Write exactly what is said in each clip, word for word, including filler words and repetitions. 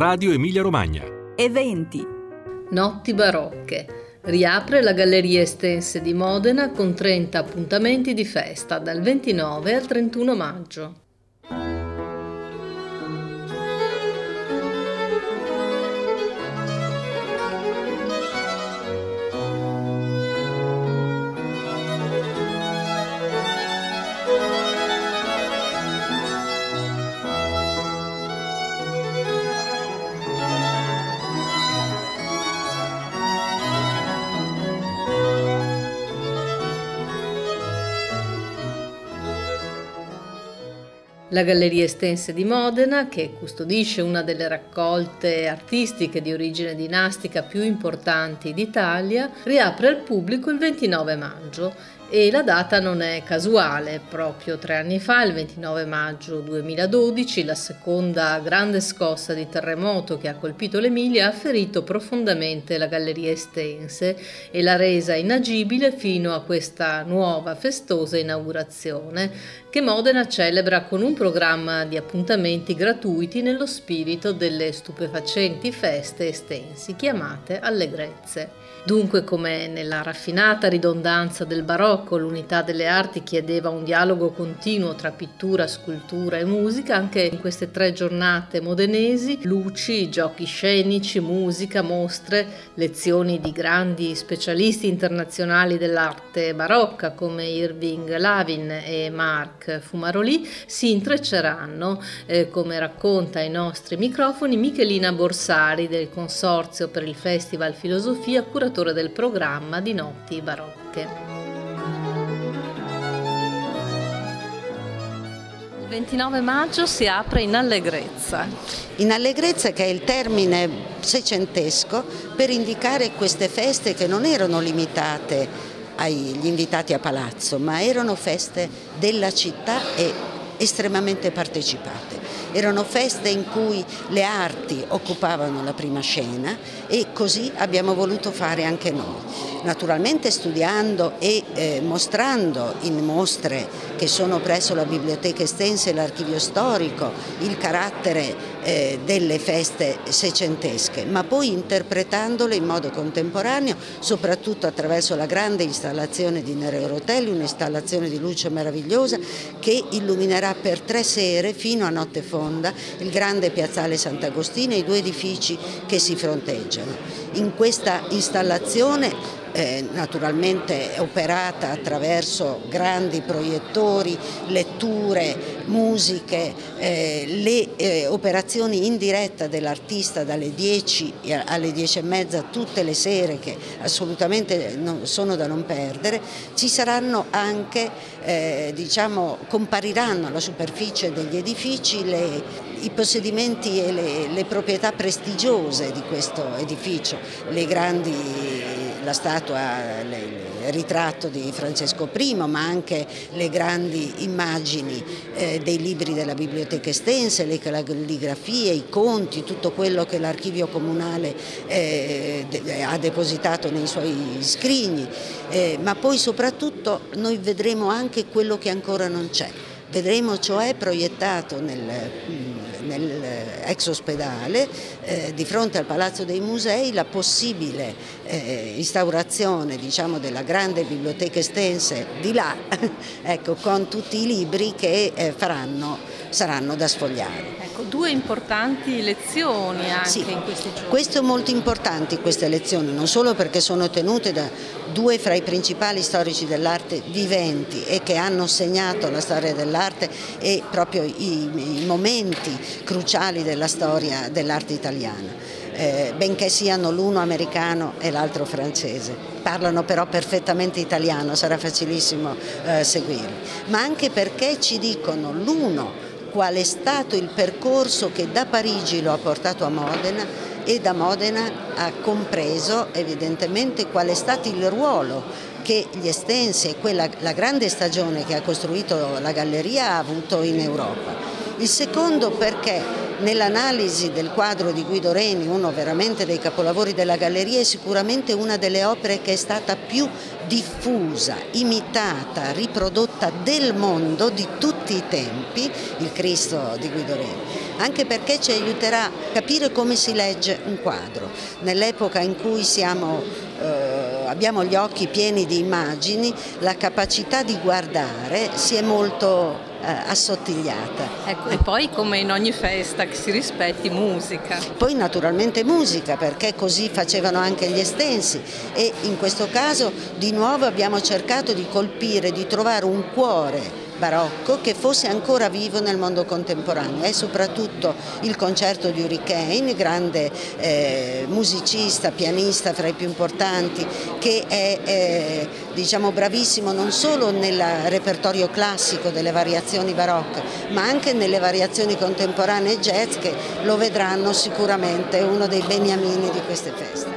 Radio Emilia Romagna. Eventi. Notti barocche. Riapre la Galleria Estense di Modena con trenta appuntamenti di festa dal ventinove al trentuno maggio. La Galleria Estense di Modena, che custodisce una delle raccolte artistiche di origine dinastica più importanti d'Italia, riapre al pubblico il ventinove maggio e la data non è casuale. Proprio tre anni fa, il ventinove maggio duemiladodici, la seconda grande scossa di terremoto che ha colpito l'Emilia ha ferito profondamente la Galleria Estense e l'ha resa inagibile fino a questa nuova festosa inaugurazione che Modena celebra con un programma di appuntamenti gratuiti nello spirito delle stupefacenti feste estensi chiamate allegrezze. Dunque, come nella raffinata ridondanza del barocco l'unità delle arti chiedeva un dialogo continuo tra pittura, scultura e musica, anche in queste tre giornate modenesi luci, giochi scenici, musica, mostre, lezioni di grandi specialisti internazionali dell'arte barocca come Irving Lavin e Marc Fumaroli si intrecceranno, eh, come racconta ai nostri microfoni Michelina Borsari del Consorzio per il Festival Filosofia, curatore del programma di Notti barocche. Il ventinove maggio si apre in Allegrezza. In Allegrezza, che è il termine seicentesco per indicare queste feste che non erano limitate agli invitati a palazzo, ma erano feste della città e estremamente partecipate. Erano feste in cui le arti occupavano la prima scena e così abbiamo voluto fare anche noi. Naturalmente studiando e eh, mostrando in mostre che sono presso la Biblioteca Estense e l'Archivio Storico il carattere eh, delle feste seicentesche, ma poi interpretandole in modo contemporaneo, soprattutto attraverso la grande installazione di Nereo Rotelli, un'installazione di luce meravigliosa che illuminerà per tre sere fino a notte fonda il grande piazzale Sant'Agostino e i due edifici che si fronteggiano. In questa installazione Eh, naturalmente operata attraverso grandi proiettori, letture, musiche, eh, le eh, operazioni in diretta dell'artista dalle dieci alle dieci e mezza tutte le sere, che assolutamente non, sono da non perdere. Ci saranno anche, eh, diciamo, compariranno alla superficie degli edifici le, i possedimenti e le, le proprietà prestigiose di questo edificio, le grandi la statua, il ritratto di Francesco primo, ma anche le grandi immagini eh, dei libri della Biblioteca Estense, le calligrafie, i conti, tutto quello che l'Archivio Comunale eh, ha depositato nei suoi scrigni, eh, ma poi soprattutto noi vedremo anche quello che ancora non c'è. Vedremo cioè proiettato nel, nel ex ospedale, eh, di fronte al Palazzo dei Musei, la possibile eh, instaurazione, diciamo, della grande biblioteca estense di là, ecco, con tutti i libri che eh, faranno, saranno da sfogliare. Ecco, due importanti lezioni anche sì, in questi giorni. Questo è molto importante, queste lezioni, non solo perché sono tenute da due fra i principali storici dell'arte viventi e che hanno segnato la storia dell'arte e proprio i, i momenti cruciali della storia dell'arte italiana, eh, benché siano l'uno americano e l'altro francese. Parlano però perfettamente italiano, sarà facilissimo eh, seguirli, ma anche perché ci dicono l'uno qual è stato il percorso che da Parigi lo ha portato a Modena e da Modena ha compreso evidentemente qual è stato il ruolo che gli Estensi e quella, la grande stagione che ha costruito la galleria ha avuto in Europa. Il secondo perché nell'analisi del quadro di Guido Reni, uno veramente dei capolavori della galleria, è sicuramente una delle opere che è stata più diffusa, imitata, riprodotta del mondo di tutti i tempi, il Cristo di Guido Reni, anche perché ci aiuterà a capire come si legge un quadro. Nell'epoca in cui siamo, eh, abbiamo gli occhi pieni di immagini, la capacità di guardare si è molto assottigliata. Ecco, e poi come in ogni festa che si rispetti, musica. Poi naturalmente musica, perché così facevano anche gli estensi, e in questo caso di nuovo abbiamo cercato di colpire, di trovare un cuore barocco che fosse ancora vivo nel mondo contemporaneo. È soprattutto il concerto di Hurricane, grande eh, musicista, pianista fra i più importanti, che è eh, diciamo bravissimo non solo nel repertorio classico delle variazioni barocche, ma anche nelle variazioni contemporanee jazz, che lo vedranno sicuramente uno dei beniamini di queste feste.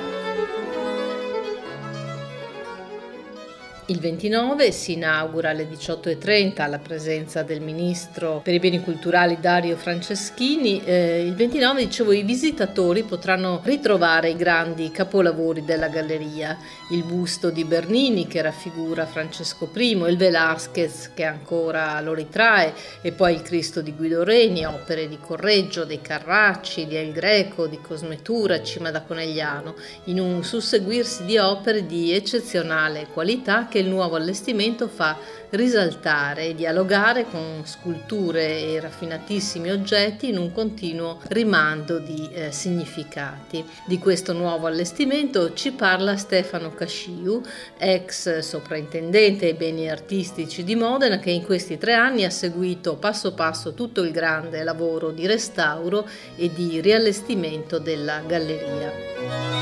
Il ventinove si inaugura alle diciotto e trenta alla presenza del ministro per i beni culturali Dario Franceschini. Eh, il ventinove, dicevo, i visitatori potranno ritrovare i grandi capolavori della galleria, il busto di Bernini che raffigura Francesco primo, il Velázquez che ancora lo ritrae, e poi il Cristo di Guido Reni, opere di Correggio, dei Carracci, di El Greco, di Cosmetura, Cima da Conegliano, in un susseguirsi di opere di eccezionale qualità che il nuovo allestimento fa risaltare e dialogare con sculture e raffinatissimi oggetti in un continuo rimando di eh, significati. Di questo nuovo allestimento ci parla Stefano Casciu, ex soprintendente ai beni artistici di Modena, che in questi tre anni ha seguito passo passo tutto il grande lavoro di restauro e di riallestimento della galleria.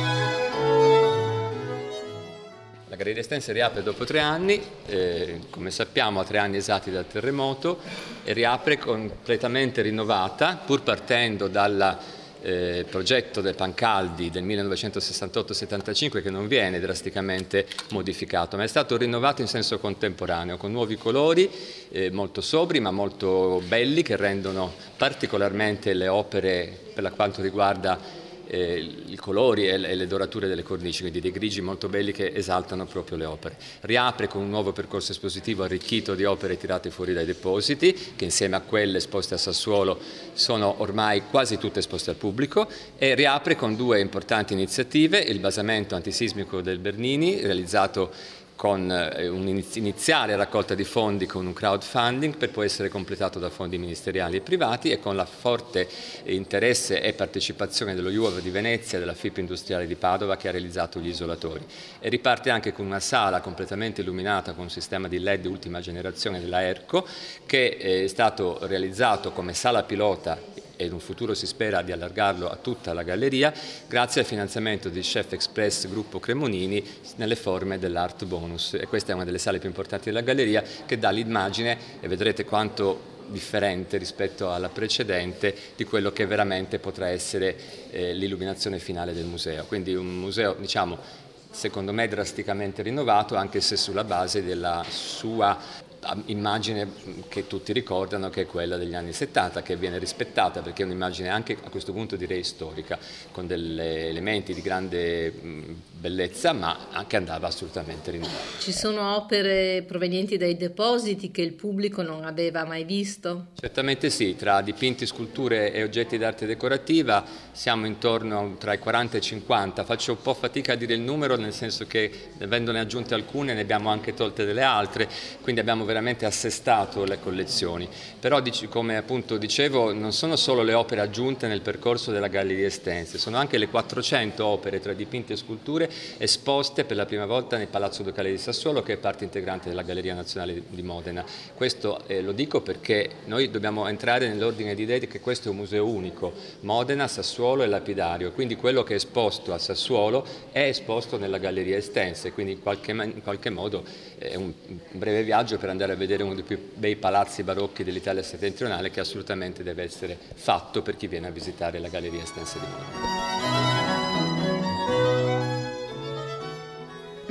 La Galleria Estense riapre dopo tre anni, eh, come sappiamo a tre anni esatti dal terremoto, e riapre completamente rinnovata, pur partendo dal eh, progetto del Pancaldi del millenovecentosessantotto settantacinque, che non viene drasticamente modificato, ma è stato rinnovato in senso contemporaneo, con nuovi colori eh, molto sobri ma molto belli, che rendono particolarmente le opere per quanto riguarda Eh, i colori e le dorature delle cornici, quindi dei grigi molto belli che esaltano proprio le opere. Riapre con un nuovo percorso espositivo arricchito di opere tirate fuori dai depositi, che insieme a quelle esposte a Sassuolo sono ormai quasi tutte esposte al pubblico, e riapre con due importanti iniziative: il basamento antisismico del Bernini, realizzato con un'iniziale raccolta di fondi con un crowdfunding, per poi essere completato da fondi ministeriali e privati, e con la forte interesse e partecipazione dello U A V di Venezia e della F I P Industriale di Padova, che ha realizzato gli isolatori. E riparte anche con una sala completamente illuminata con un sistema di L E D ultima generazione della Erco, che è stato realizzato come sala pilota, e in un futuro si spera di allargarlo a tutta la galleria, grazie al finanziamento di Chef Express Gruppo Cremonini nelle forme dell'Art Bonus. E questa è una delle sale più importanti della galleria, che dà l'immagine, e vedrete quanto differente rispetto alla precedente, di quello che veramente potrà essere eh, l'illuminazione finale del museo. Quindi un museo, diciamo, secondo me drasticamente rinnovato, anche se sulla base della sua immagine che tutti ricordano, che è quella degli anni settanta, che viene rispettata perché è un'immagine anche a questo punto direi storica, con degli elementi di grande bellezza, ma anche andava assolutamente rinnovata. Ci sono opere provenienti dai depositi che il pubblico non aveva mai visto? Certamente sì, tra dipinti, sculture e oggetti d'arte decorativa siamo intorno tra i quaranta e i cinquanta, faccio un po' fatica a dire il numero, nel senso che avendone aggiunte alcune ne abbiamo anche tolte delle altre, quindi abbiamo veramente assestato le collezioni. Però, come appunto dicevo, non sono solo le opere aggiunte nel percorso della Galleria Estense, sono anche le quattrocento opere tra dipinti e sculture esposte per la prima volta nel Palazzo Ducale di Sassuolo, che è parte integrante della Galleria Nazionale di Modena. Questo eh, lo dico perché noi dobbiamo entrare nell'ordine di idee che questo è un museo unico, Modena, Sassuolo e Lapidario, quindi quello che è esposto a Sassuolo è esposto nella Galleria Estense, quindi in qualche, in qualche modo è un breve viaggio per andare a vedere uno dei più bei palazzi barocchi dell'Italia settentrionale, che assolutamente deve essere fatto per chi viene a visitare la Galleria Estense di Modena.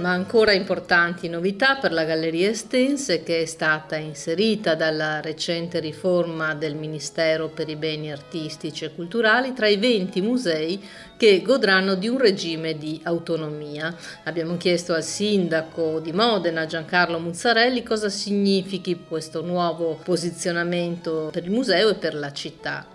Ma ancora importanti novità per la Galleria Estense, che è stata inserita dalla recente riforma del Ministero per i beni artistici e culturali tra i venti musei che godranno di un regime di autonomia. Abbiamo chiesto al sindaco di Modena, Giancarlo Muzzarelli, cosa significhi questo nuovo posizionamento per il museo e per la città.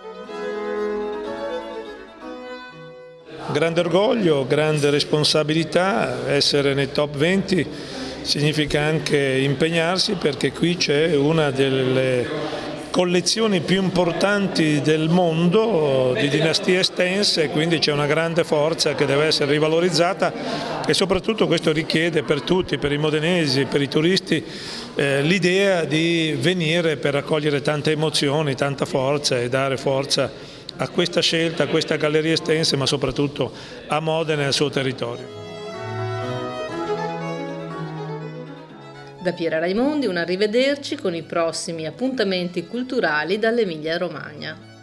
Grande orgoglio, grande responsabilità, essere nei top venti significa anche impegnarsi, perché qui c'è una delle collezioni più importanti del mondo di dinastie estense, quindi c'è una grande forza che deve essere rivalorizzata e soprattutto questo richiede per tutti, per i modenesi, per i turisti, eh, l'idea di venire per raccogliere tante emozioni, tanta forza e dare forza a questa scelta, a questa Galleria Estense, ma soprattutto a Modena e al suo territorio. Da Piera Raimondi un arrivederci con i prossimi appuntamenti culturali dall'Emilia Romagna.